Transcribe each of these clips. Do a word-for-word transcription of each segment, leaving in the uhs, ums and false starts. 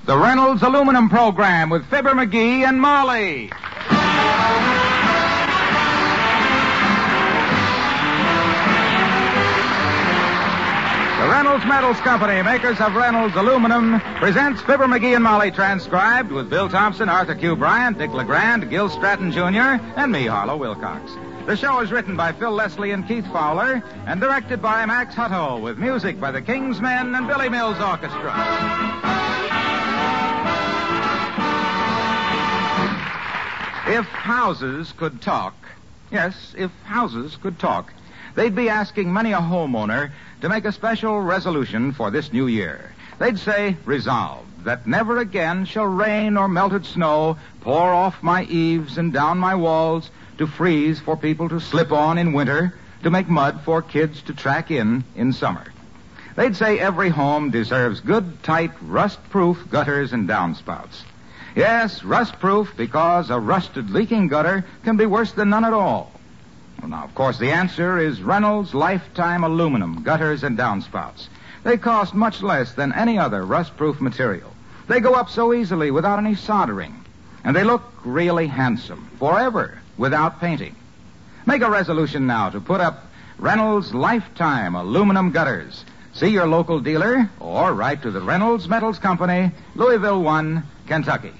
the Reynolds Aluminum Program with Fibber McGee and Molly. The Reynolds Metals Company, makers of Reynolds Aluminum, presents Fibber McGee and Molly, transcribed with Bill Thompson, Arthur Q. Bryant, Dick LeGrand, Gil Stratton Junior, and me, Harlow Wilcox. The show is written by Phil Leslie and Keith Fowler and directed by Max Hutto, with music by the King's Men and Billy Mills Orchestra. If houses could talk, yes, if houses could talk, they'd be asking many a homeowner to make a special resolution for this new year. They'd say, resolved, that never again shall rain or melted snow pour off my eaves and down my walls, to freeze for people to slip on in winter, to make mud for kids to track in in summer. They'd say every home deserves good, tight, rust-proof gutters and downspouts. Yes, rust-proof, because a rusted, leaking gutter can be worse than none at all. Well, now, of course, the answer is Reynolds Lifetime Aluminum gutters and downspouts. They cost much less than any other rust-proof material. They go up so easily without any soldering. And they look really handsome, forever, without painting. Make a resolution now to put up Reynolds Lifetime Aluminum gutters. See your local dealer or write to the Reynolds Metals Company, Louisville one, Kentucky.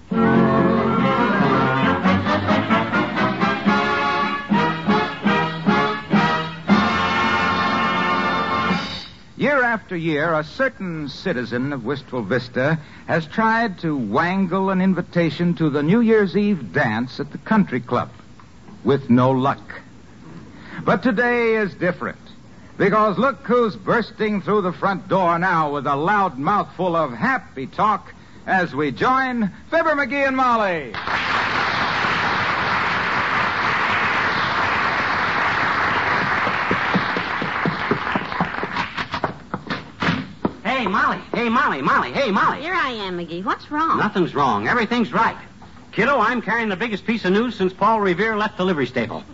Year after year, a certain citizen of Wistful Vista has tried to wangle an invitation to the New Year's Eve dance at the country club, with no luck. But today is different, because look who's bursting through the front door now with a loud mouthful of happy talk as we join Fibber McGee and Molly. Hey, Molly. Hey, Molly, Molly. Hey, Molly. Here I am, McGee. What's wrong? Nothing's wrong. Everything's right. Kiddo, I'm carrying the biggest piece of news since Paul Revere left the livery stable.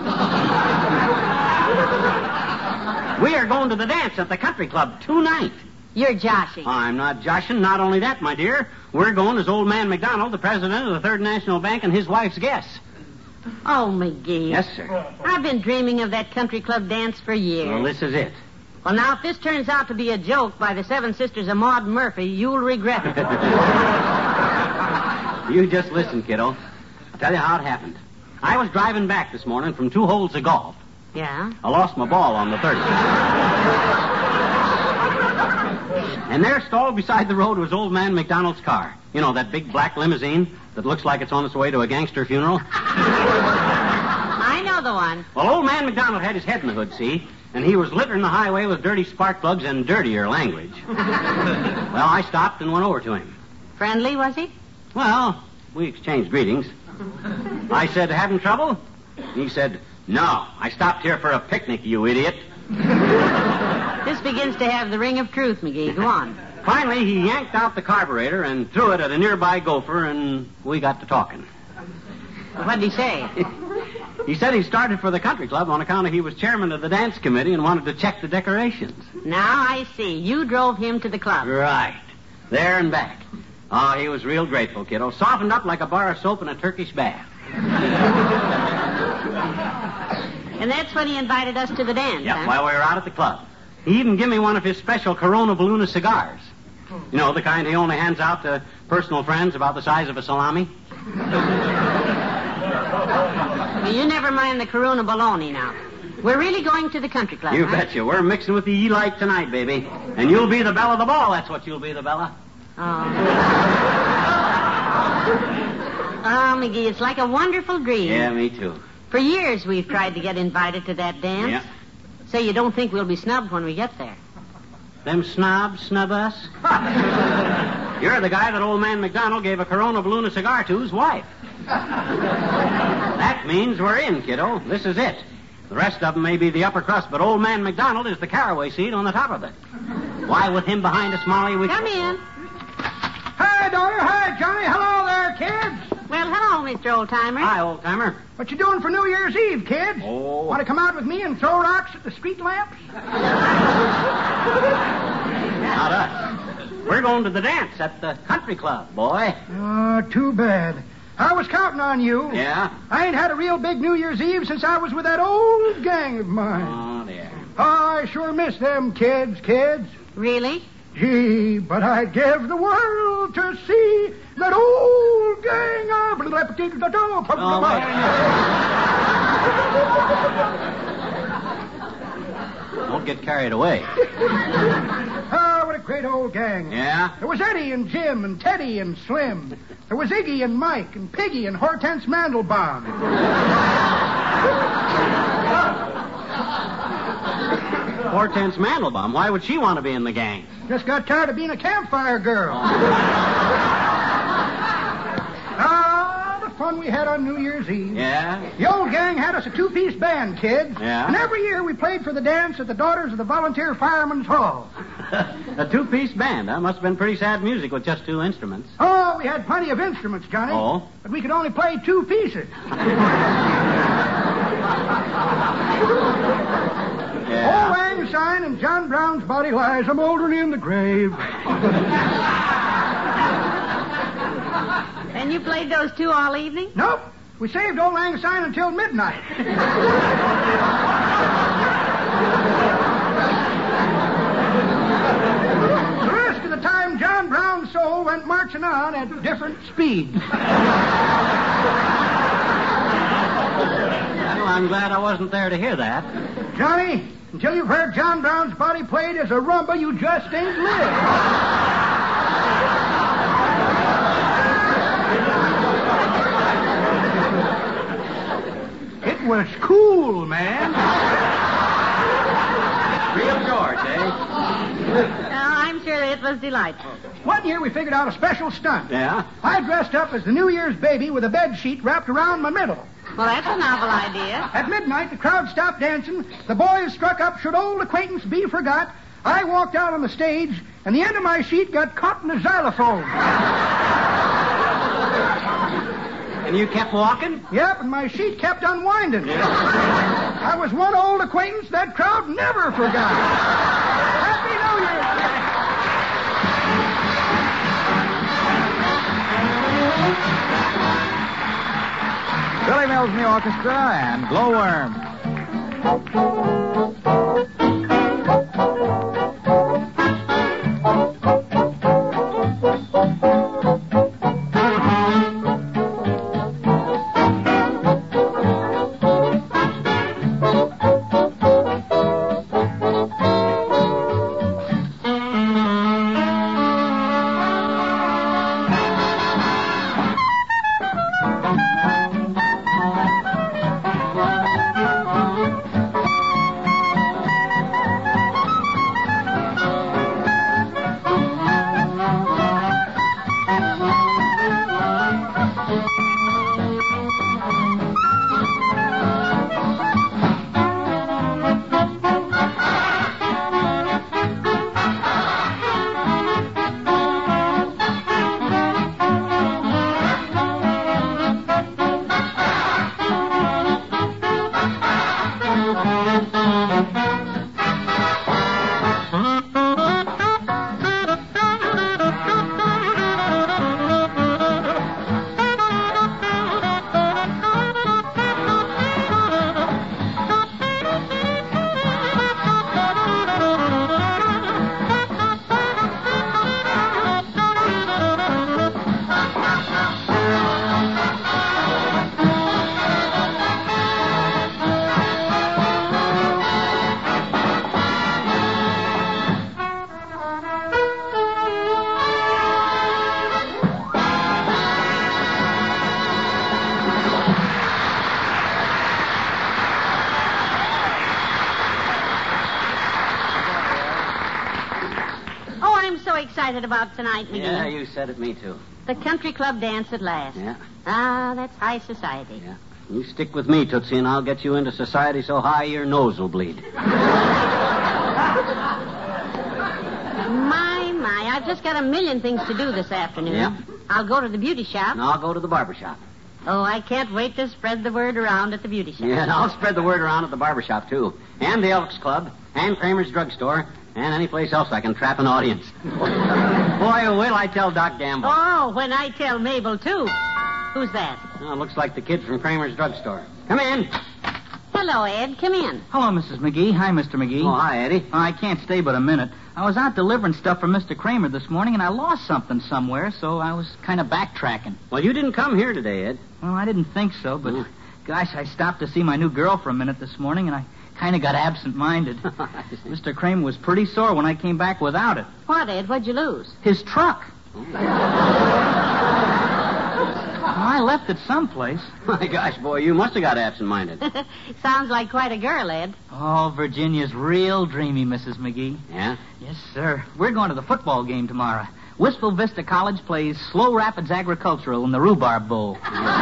We are going to the dance at the country club tonight. You're joshing. I'm not joshing. Not only that, my dear. We're going as old man McDonald, the president of the Third National Bank, and his wife's guests. Oh, McGee. Yes, sir. I've been dreaming of that country club dance for years. Well, this is it. Well, now, if this turns out to be a joke by the Seven Sisters of Maud Murphy, you'll regret it. You just listen, kiddo. I'll tell you how it happened. I was driving back this morning from two holes of golf. Yeah? I lost my ball on the thirtieth. And there, stalled beside the road, was old man McDonald's car. You know, that big black limousine that looks like it's on its way to a gangster funeral? I know the one. Well, old man McDonald had his head in the hood, see? And he was littering the highway with dirty spark plugs and dirtier language. Well, I stopped and went over to him. Friendly, was he? Well, we exchanged greetings. I said, having trouble? He said, no, I stopped here for a picnic, you idiot. This begins to have the ring of truth, McGee. Go on. Finally, he yanked out the carburetor and threw it at a nearby gopher, and we got to talking. What did he say? He said he started for the country club on account of he was chairman of the dance committee and wanted to check the decorations. Now I see. You drove him to the club. Right. There and back. Oh, he was real grateful, kiddo. Softened up like a bar of soap in a Turkish bath. And that's when he invited us to the dance, Yep, huh? while we were out at the club. He even gave me one of his special Corona Balloon cigars. You know, the kind he only hands out to personal friends about the size of a salami. Well, you never mind the Corona baloney now. We're really going to the country club, You huh? betcha. We're mixing with the E-Light tonight, baby. And you'll be the belle of the ball. That's what you'll be, the Bella. Oh. Oh, McGee, it's like a wonderful dream. Yeah, me too. For years we've tried to get invited to that dance. Yeah. So you don't think we'll be snubbed when we get there. Them snobs snub us? You're the guy that old man McDonald gave a Corona Balloon cigar to his wife. That means we're in, kiddo. This is it. The rest of them may be the upper crust, but old man McDonald is the caraway seed on the top of it. Why, with him behind us, Molly, we... Come in. Hi, daughter. Hi, Johnny. Hello there, kids. Well, hello, Mister Old-Timer. Hi, old-timer. What you doing for New Year's Eve, kids? Oh. Want to come out with me and throw rocks at the street lamps? Not us. We're going to the dance at the country club, boy. Oh, too bad. I was counting on you. Yeah? I ain't had a real big New Year's Eve since I was with that old gang of mine. Oh, dear. Oh, I sure miss them kids, kids. Really? Gee, but I'd give the world to see that old gang of... Oh, wait. Don't get carried away. Oh, what a great old gang. Yeah? There was Eddie and Jim and Teddy and Slim. There was Iggy and Mike and Piggy and Hortense Mandelbaum. Hortense Mandelbaum. Why would she want to be in the gang? Just got tired of being a campfire girl. Ah, the fun we had on New Year's Eve. Yeah? The old gang had us a two-piece band, kids. Yeah? And every year we played for the dance at the Daughters of the Volunteer Firemen's Hall. A two-piece band, huh? Must have been pretty sad music with just two instruments. Oh, we had plenty of instruments, Johnny. Oh? But we could only play two pieces. Yeah. Old Lang Syne and John Brown's body lies a moldering in the grave. And you played those two all evening? Nope. We saved Old Lang Syne until midnight. The rest of the time, John Brown's soul went marching on at different speeds. Well, I'm glad I wasn't there to hear that. Johnny, until you've heard John Brown's body played as a rumba, you just ain't lived. It was cool, man. Real George, eh? Oh, I'm sure it was delightful. One year we figured out a special stunt. Yeah? I dressed up as the New Year's baby with a bed sheet wrapped around my middle. Well, that's a novel idea. At midnight, the crowd stopped dancing. The boys struck up Should Old Acquaintance Be Forgot. I walked out on the stage, and the end of my sheet got caught in the xylophone. And you kept walking? Yep, and my sheet kept unwinding. Yeah. I was one old acquaintance that crowd never forgot. Happy New Year! Billy Mills in the orchestra and Glowworm. Excited about tonight, McGee. Yeah, you said it, me too. The country club dance at last. Yeah. Ah, that's high society. Yeah. You stick with me, Tootsie, and I'll get you into society so high your nose will bleed. My, my, I've just got a million things to do this afternoon. Yeah. I'll go to the beauty shop. And I'll go to the barber shop. Oh, I can't wait to spread the word around at the beauty shop. Yeah, and I'll spread the word around at the barber shop, too. And the Elks Club, and Kramer's Drugstore, and any place else I can trap an audience. Boy, will I tell Doc Gamble. Oh, when I tell Mabel, too. Who's that? Oh, looks like the kid from Kramer's drugstore. Come in. Hello, Ed. Come in. Hello, Missus McGee. Hi, Mister McGee. Oh, hi, Eddie. I can't stay but a minute. I was out delivering stuff for Mister Kramer this morning, and I lost something somewhere, so I was kind of backtracking. Well, you didn't come here today, Ed. Well, I didn't think so, but, Mm. gosh, I stopped to see my new girl for a minute this morning, and I kind of got absent-minded. Mister Kramer was pretty sore when I came back without it. What, Ed? What'd you lose? His truck. Well, I left it someplace. My gosh, boy, you must have got absent-minded. Sounds like quite a girl, Ed. Oh, Virginia's real dreamy, Missus McGee. Yeah? Yes, sir. We're going to the football game tomorrow. Wistful Vista College plays Slow Rapids Agricultural in the Rhubarb Bowl.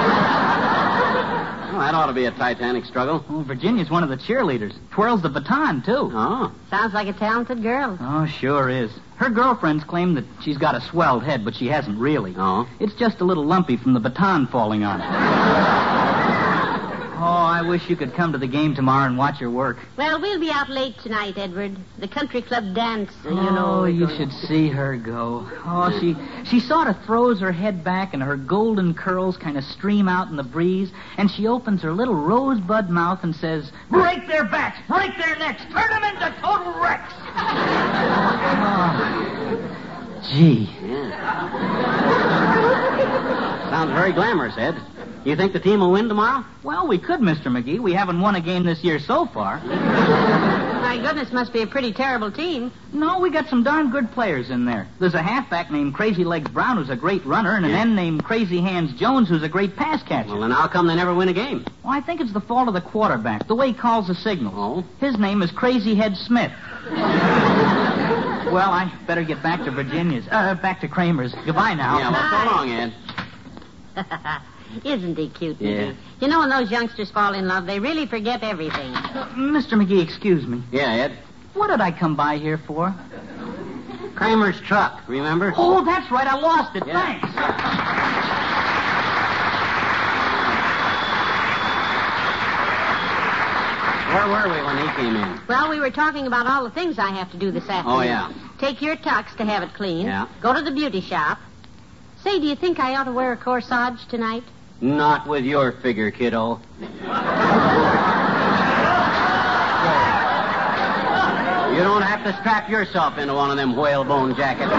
Well, that ought to be a titanic struggle. Oh, Virginia's one of the cheerleaders. Twirls the baton, too. Oh. Sounds like a talented girl. Oh, sure is. Her girlfriends claim that she's got a swelled head, but she hasn't really. Oh? It's just a little lumpy from the baton falling on it. Oh, I wish you could come to the game tomorrow and watch her work. Well, we'll be out late tonight, Edward. The country club dance, uh, you Oh, know. you going- should see her go. Oh, she she sort of throws her head back and her golden curls kind of stream out in the breeze, and she opens her little rosebud mouth and says, "Break their backs, break their necks, turn them into total wrecks." Oh, gee. Yeah. Sounds very glamorous, Ed. You think the team will win tomorrow? Well, we could, Mister McGee. We haven't won a game this year so far. My goodness, must be a pretty terrible team. No, we got some darn good players in there. There's a halfback named Crazy Legs Brown who's a great runner, and an Yeah. end named Crazy Hands Jones who's a great pass catcher. Well, then how come they never win a game? Well, I think it's the fault of the quarterback, the way he calls the signals. Oh? His name is Crazy Head Smith. Well, I better get back to Virginia's. Uh, back to Kramer's. Goodbye now. Yeah, well, so long, Ed. Isn't he cute, Yeah. Edie? You know, when those youngsters fall in love, they really forget everything. Uh, Mister McGee, excuse me. Yeah, Ed. What did I come by here for? Kramer's truck, remember? Oh, that's right. I lost it. Yeah. Thanks. Where were we when he came in? Well, we were talking about all the things I have to do this afternoon. Oh, yeah. Take your tux to have it cleaned. Yeah. Go to the beauty shop. Say, do you think I ought to wear a corsage tonight? Not with your figure, kiddo. You don't have to strap yourself into one of them whalebone jackets.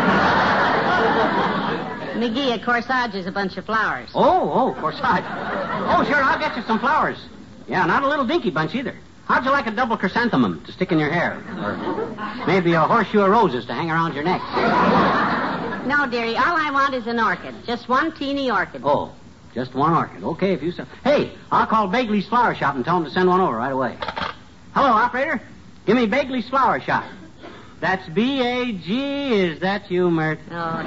McGee, a corsage is a bunch of flowers. Oh, oh, corsage. Oh, sure, I'll get you some flowers. Yeah, not a little dinky bunch either. How'd you like a double chrysanthemum to stick in your hair? Or maybe a horseshoe of roses to hang around your neck? No, dearie, all I want is an orchid. Just one teeny orchid. Oh, just one orchid. Okay, if you say. Hey, I'll call Bagley's Flower Shop and tell them to send one over right away. Hello, operator. Give me Bagley's Flower Shop. That's B A G. Is that you, Mert? Oh,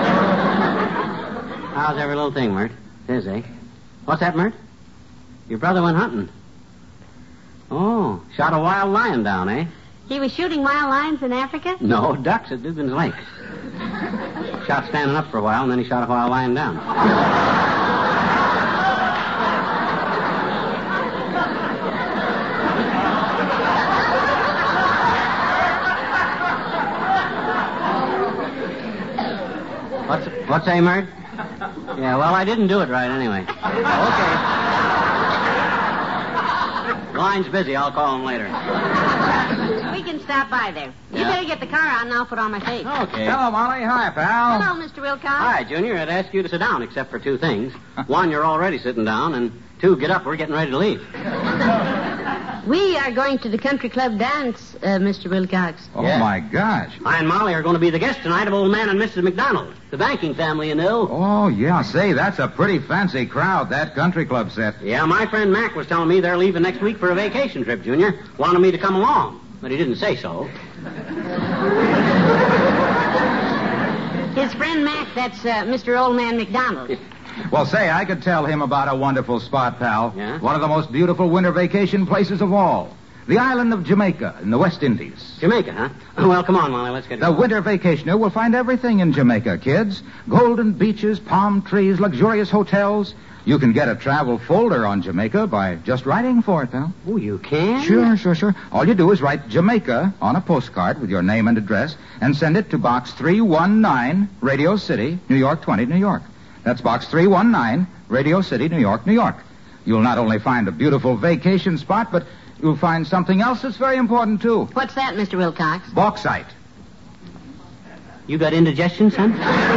How's every little thing, Mert? It is, eh? What's that, Mert? Your brother went hunting. Oh, shot a wild lion down, eh? he was shooting wild lions in Africa? No, ducks at Dugan's Lake. Shot standing up for a while, and then he shot a wild lion down. What's what's that, Mert? Yeah, well, I didn't do it right anyway. Okay. Line's busy. I'll call him later. We can stop by there. You Yeah. better get the car out and I'll put on my face. Okay. Hello, Molly. Hi, pal. Hello, Mister Wilcox. Hi, Junior. I'd ask you to sit down, except for two things. One, you're already sitting down, and two, get up. We're getting ready to leave. We are going to the country club dance, uh, Mister Wilcox. Oh, Yeah. my gosh. I and Molly are going to be the guests tonight of old man and Missus McDonald, the banking family, you know. Oh, yeah. Say, that's a pretty fancy crowd, that country club set. Yeah, my friend Mac was telling me they're leaving next week for a vacation trip, Junior. Wanted me to come along, but he didn't say so. His friend Mac, that's uh, Mister Old Man McDonald. Well, say, I could tell him about a wonderful spot, pal. Yeah? One of the most beautiful winter vacation places of all. The island of Jamaica in the West Indies. Jamaica, huh? Well, come on, Molly, let's get The going. winter vacationer will find everything in Jamaica, kids. Golden beaches, palm trees, luxurious hotels. You can get a travel folder on Jamaica by just writing for it, pal. Oh, you can? Sure, sure, sure. All you do is write Jamaica on a postcard with your name and address and send it to Box three one nine, Radio City, New York twenty, New York. That's Box three one nine, Radio City, New York, New York. You'll not only find a beautiful vacation spot, but you'll find something else that's very important, too. What's that, Mister Wilcox? Bauxite. You got indigestion, son?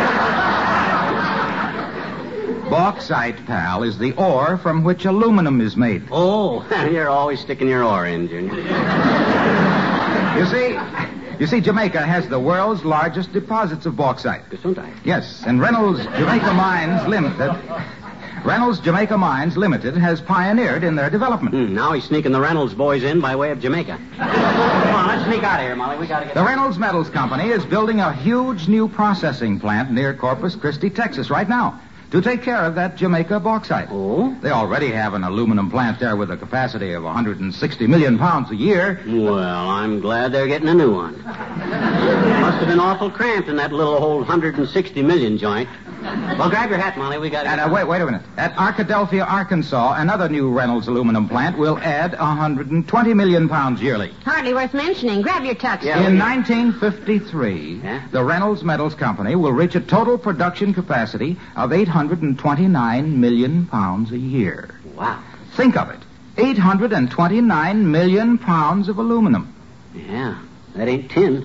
Bauxite, pal, is the ore from which aluminum is made. Oh, you're always sticking your oar in, Junior. You see, you see, Jamaica has the world's largest deposits of bauxite. Gesundheit. Yes, and Reynolds Jamaica Mines Limited... Reynolds Jamaica Mines Limited has pioneered in their development. Hmm, now he's sneaking the Reynolds boys in by way of Jamaica. Come on, let's sneak out of here, Molly. We gotta get... The Reynolds Metals Company is building a huge new processing plant near Corpus Christi, Texas, right now, to take care of that Jamaica bauxite. Oh? They already have an aluminum plant there with a capacity of one hundred sixty million pounds a year. Well, I'm glad they're getting a new one. Must have been awful cramped in that little old one hundred sixty million joint. Well, grab your hat, Molly. We got to... And uh, wait, wait a minute. At Arkadelphia, Arkansas, another new Reynolds aluminum plant will add one hundred twenty million pounds yearly. Hardly worth mentioning. Grab your tux. Yeah. In nineteen fifty-three, Yeah? the Reynolds Metals Company will reach a total production capacity of eight hundred twenty-nine million pounds a year. Wow. Think of it. eight hundred twenty-nine million pounds of aluminum. Yeah, that ain't tin.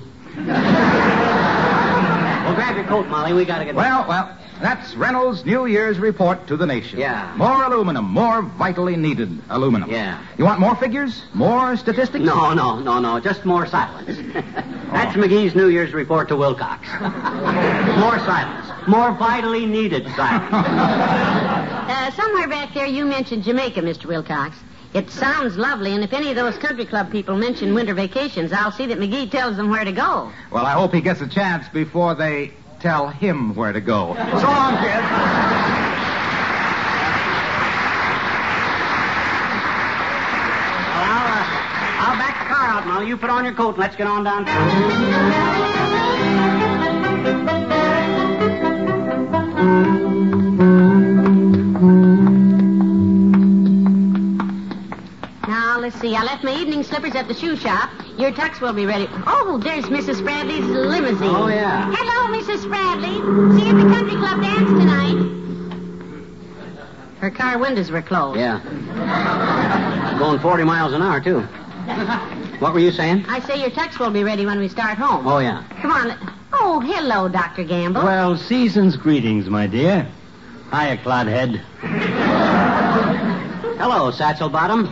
Well, grab your coat, Molly. We got to get... Well, well, that's Reynolds' New Year's report to the nation. Yeah. More aluminum, more vitally needed aluminum. Yeah. You want more figures? More statistics? No, no, no, no. Just more silence. That's McGee's New Year's report to Wilcox. More silence. More vitally needed silence. Uh, somewhere back there you mentioned Jamaica, Mister Wilcox. It sounds lovely, and if any of those country club people mention winter vacations, I'll see that McGee tells them where to go. Well, I hope he gets a chance before they tell him where to go. So long, kids. Well, I'll, uh, I'll back the car out, Molly. You put on your coat and let's get on downtown. Now, let's see. I left my evening slippers at the shoe shop. Your tux will be ready. Oh, there's Missus Spradley's limousine. Oh, yeah. Hello, Missus Spradley. See you at the country club dance tonight. Her car windows were closed. Yeah. Going forty miles an hour, too. What were you saying? I say your tux will be ready when we start home. Oh, yeah. Come on. let- Oh, hello, Doctor Gamble. Well, season's greetings, my dear. Hiya, Clodhead. Hello, Satchel Bottom.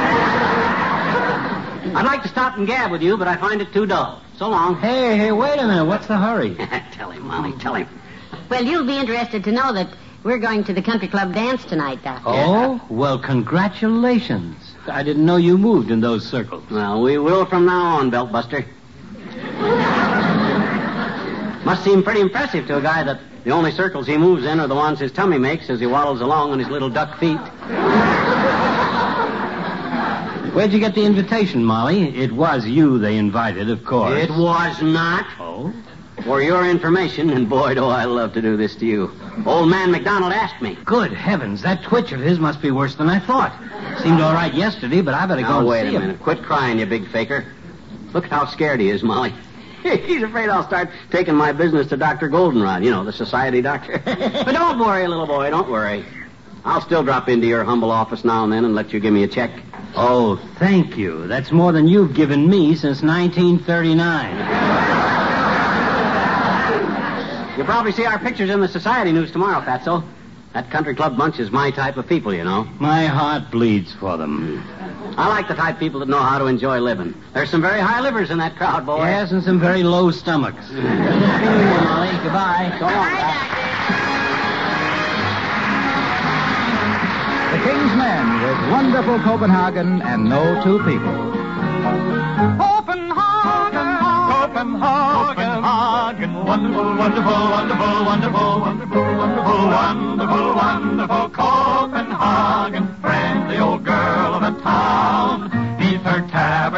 I'd like to stop and gab with you, but I find it too dull. So long. Hey, hey, wait a minute. What's the hurry? Tell him, Molly, tell him. Well, you'll be interested to know that we're going to the country club dance tonight, Doctor. Oh, well, congratulations. I didn't know you moved in those circles. Well, we will from now on, Beltbuster. Must seem pretty impressive to a guy that the only circles he moves in are the ones his tummy makes as he waddles along on his little duck feet. Where'd you get the invitation, Molly? It was you they invited, of course. It was not. Oh? For your information, and boy, do I love to do this to you. Old man McDonald asked me. Good heavens, that twitch of his must be worse than I thought. Seemed all right yesterday, but I better go Now, and wait see a him. minute. Quit crying, you big faker. Look how scared he is, Molly. He's afraid I'll start taking my business to Doctor Goldenrod, you know, the society doctor. But don't worry, little boy, don't worry. I'll still drop into your humble office now and then and let you give me a check. Oh, thank you. That's more than you've given me since nineteen thirty-nine. You'll probably see our pictures in the society news tomorrow, Fatso. That country club bunch is my type of people, you know. My heart bleeds for them. I like the type of people that know how to enjoy living. There's some very high livers in that crowd, boy. Yes, and some very low stomachs. See you, Molly. Goodbye. So long, Bye, Doc. Doctor. The King's Men with wonderful Copenhagen and no two people. Copenhagen, Copenhagen, Copenhagen, wonderful, wonderful, wonderful, wonderful, wonderful, wonderful, wonderful, wonderful Copenhagen, friendly old girl of a town, neath her tab.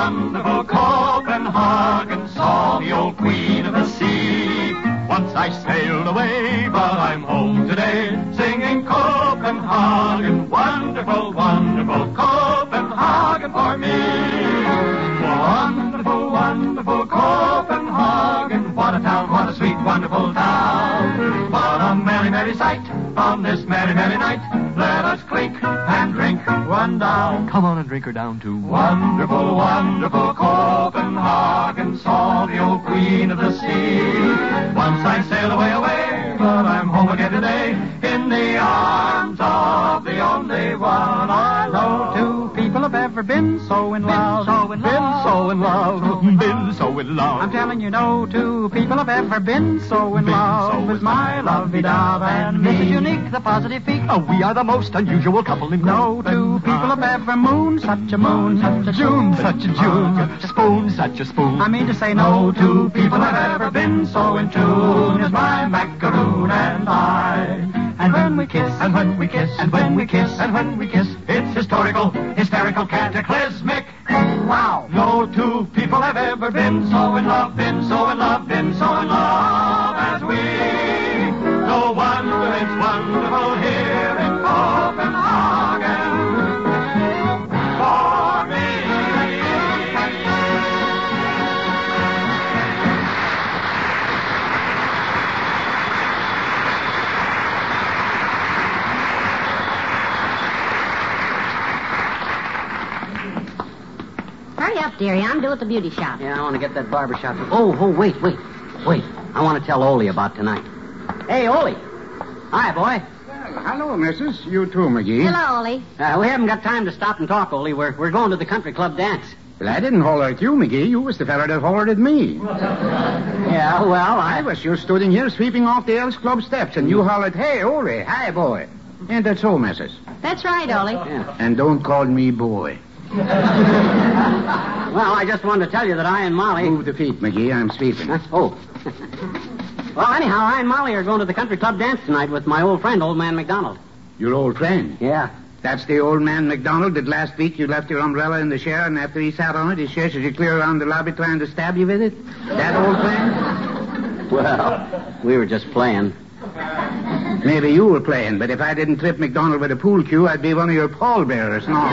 wonderful Copenhagen, saw the old queen of the sea. Once I sailed away, but I'm home today, singing Copenhagen, wonderful, wonderful Copenhagen for me. Wonderful, wonderful Copenhagen, what a town, what a sweet, wonderful town. What a merry, merry sight on this merry, merry night. Let us clink and drink one down. Come on and drink her down too. Wonderful, wonderful Copenhagen, saw the old queen of the sea. Once I sailed away, away, but I'm home again today, in the arms of the only one I love. Two people have ever been so in love. So in Been love. so in love, been so in love. I'm telling you, no two people have ever been so in Been love so as in my love. lovey-dove and me. Missus Unique, the positive peak. Oh, we are the most unusual couple in No two people have ever mooned such a moon, such a June, such a June, spoon, such a spoon. I mean to say, no two people have ever been so in tune as my macaroon and I. And when we kiss, And when we kiss, and when we kiss, and when we kiss, it's historical, hysterical, cataclysmic. wow. No two people have ever been so in love, been so in love, been so in love as we. No wonder it's wonderful here in Copenhagen for me. Hurry up, dearie. I'm due at the beauty shop. Yeah, I want to get that barber shop. Oh, oh, wait, wait, wait. I want to tell Ole about tonight. Hey, Ole. Hi, boy. Well, hello, missus. You too, McGee. Hello, Ollie. Uh, we haven't got time to stop and talk, Ole. We're, we're going to the country club dance. Well, I didn't holler at you, McGee. You was the fella that hollered at me. Yeah, well, I I... was just stood in here sweeping off the Elks Club steps, and you hollered, hey, Ole, hi, boy. Ain't that so, missus? That's right, Ollie. Yeah. And don't call me boy. Well, I just wanted to tell you that I and Molly... Move the feet, McGee. I'm sweeping. Huh? Oh. Well, anyhow, I and Molly are going to the country club dance tonight with my old friend, Old Man McDonald. Your old friend. Yeah. That's the old man McDonald that last week you left your umbrella in the chair, and after he sat on it, he chased you clear around the lobby trying to stab you with it? That old friend? Well, we were just playing. Maybe you were playing, but if I didn't trip McDonald with a pool cue, I'd be one of your pallbearers. No.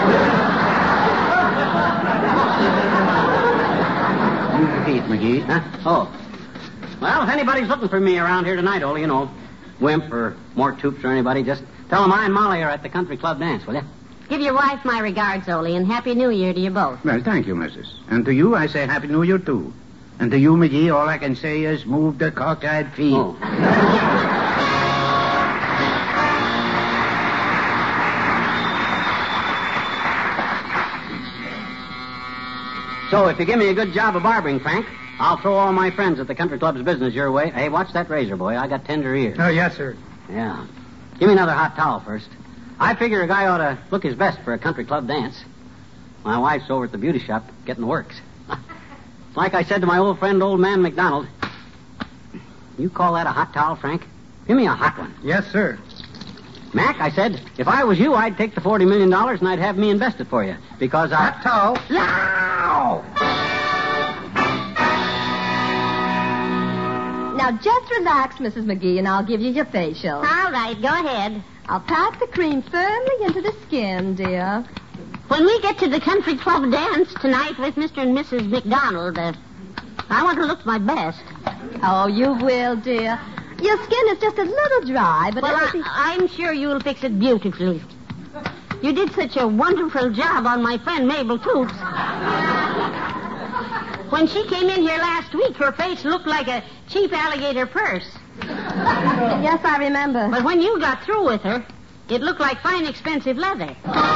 Move the feet, McGee. Huh? Oh. Well, if anybody's looking for me around here tonight, Ole, you know, Wimp or Mort Toops or anybody, just tell them I and Molly are at the country club dance, will you? Give your wife my regards, Ollie, and Happy New Year to you both. Well, thank you, missus. And to you, I say Happy New Year, too. And to you, McGee, all I can say is move the cockeyed feet. Oh. So, if you give me a good job of barbering, Frank, I'll throw all my friends at the country club's business your way. Hey, watch that razor, boy. I got tender ears. Oh, yes, sir. Yeah. Give me another hot towel first. I figure a guy ought to look his best for a country club dance. My wife's over at the beauty shop getting the works. Like I said to my old friend, Old Man McDonald, you call that a hot towel, Frank? Give me a hot one. Yes, sir. Mac, I said, if I was you, I'd take the forty million dollars and I'd have me invest it for you. Because I... Hot towel. Now! Now, just relax, Missus McGee, and I'll give you your facial. All right, go ahead. I'll pack the cream firmly into the skin, dear. When we get to the country club dance tonight with Mister and Missus McDonald, uh, I want to look my best. Oh, you will, dear. Your skin is just a little dry, but Well, everything... I, I'm sure you'll fix it beautifully. You did such a wonderful job on my friend Mabel Toops. When she came in here last week, her face looked like a cheap alligator purse. Yes, I remember. But when you got through with her, it looked like fine, expensive leather.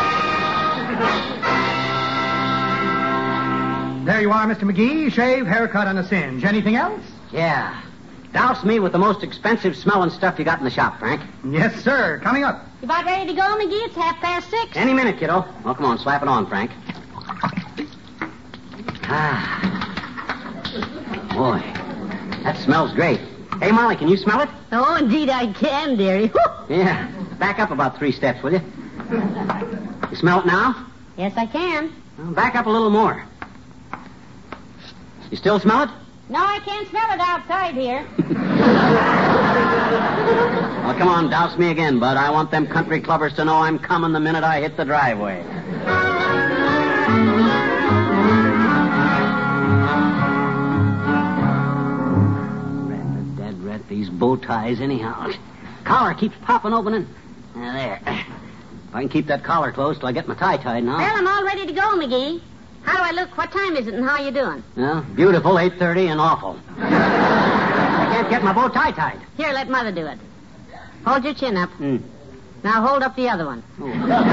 There you are, Mister McGee. Shave, haircut, and a singe. Anything else? Yeah. Douse me with the most expensive smelling stuff you got in the shop, Frank. Yes, sir. Coming up. You about ready to go, McGee? It's half past six. Any minute, kiddo. Well, come on, slap it on, Frank. Ah. Boy, that smells great. Hey, Molly, can you smell it? Oh, indeed I can, dearie. Yeah. Back up about three steps, will you? You smell it now? Yes, I can. Well, back up a little more. You still smell it? No, I can't smell it outside here. Well, come on, douse me again, bud. I want them country clubbers to know I'm coming the minute I hit the driveway. Rat the dead rat, these bow ties anyhow. Collar keeps popping open and... Now, there. If I can keep that collar closed till I get my tie tied now. Well, I'm all ready to go, McGee. How do I look? What time is it and how you doing? Well, beautiful, eight thirty, and awful. I can't get my bow tie tied. Here, let Mother do it. Hold your chin up. Hmm. Now hold up the other one. Oh.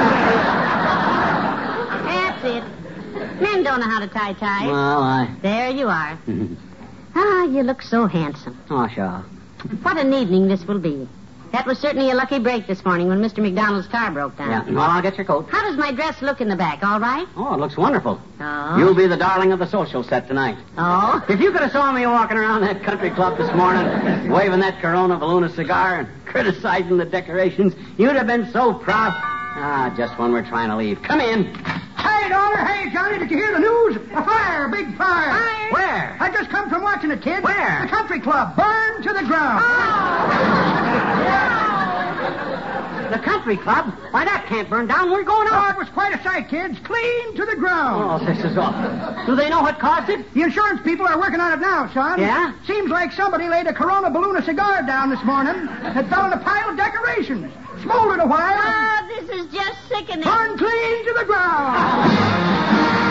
That's it. Men don't know how to tie ties. Well, I... There you are. Ah, you look so handsome. Oh, sure. What an evening this will be. That was certainly a lucky break this morning when Mister McDonald's car broke down. Yeah, well, I'll get your coat. How does my dress look in the back? All right? Oh, it looks wonderful. Oh. You'll be the darling of the social set tonight. Oh? If you could have saw me walking around that country club this morning, waving that Corona Valuna cigar and criticizing the decorations, you'd have been so proud. Ah, just when we're trying to leave. Come in. Hey, daughter. Hey, Johnny, did you hear the news? A fire, big fire. Fire? Where? I just come from watching it, kid. Where? The country club. Burned to the ground. The country club? Why, that can't burn down. We're going Oh, out. it was quite a sight, kids. Clean to the ground. Oh, this is awful. Do they know what caused it? The insurance people are working on it now, son. Yeah? Seems like somebody laid a Corona Balloon cigar down this morning and fell in a pile of decorations. Smoldered a while. Oh, this is just sickening. Burned clean to the ground.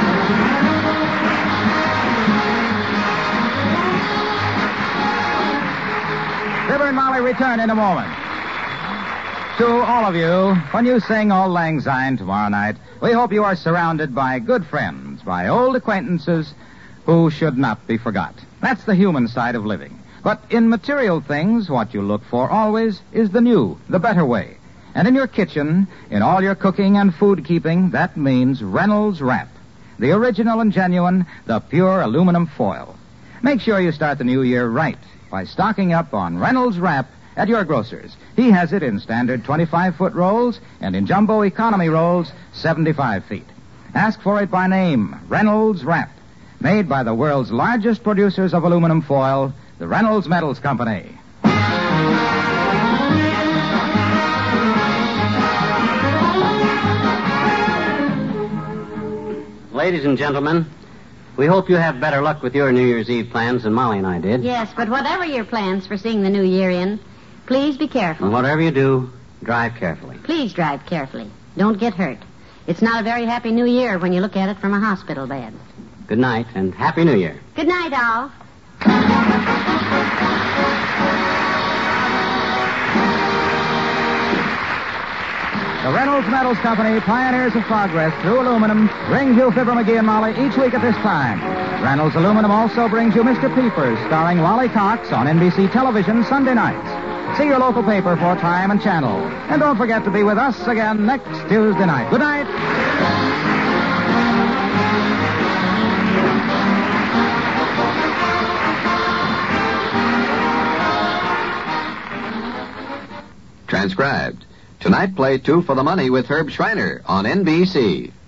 Fibber and Molly return in a moment. To all of you, when you sing Auld Lang Syne tomorrow night, we hope you are surrounded by good friends, by old acquaintances who should not be forgot. That's the human side of living. But in material things, what you look for always is the new, the better way. And in your kitchen, in all your cooking and food keeping, that means Reynolds Wrap. The original and genuine, the pure aluminum foil. Make sure you start the new year right by stocking up on Reynolds Wrap at your grocer's. He has it in standard twenty-five foot rolls and in jumbo economy rolls, seventy-five feet. Ask for it by name, Reynolds Wrap. Made by the world's largest producers of aluminum foil, the Reynolds Metals Company. Ladies and gentlemen, we hope you have better luck with your New Year's Eve plans than Molly and I did. Yes, but whatever your plans for seeing the new year in, please be careful. And whatever you do, drive carefully. Please drive carefully. Don't get hurt. It's not a very happy new year when you look at it from a hospital bed. Good night, and Happy New Year. Good night, all. The Reynolds Metals Company, pioneers of progress through aluminum, brings you Fibber, McGee, and Molly each week at this time. Reynolds Aluminum also brings you Mister Peepers, starring Wally Cox on N B C television Sunday nights. See your local paper for time and channel. And don't forget to be with us again next Tuesday night. Good night. Transcribed. Tonight, play Two for the Money with Herb Schreiner on N B C.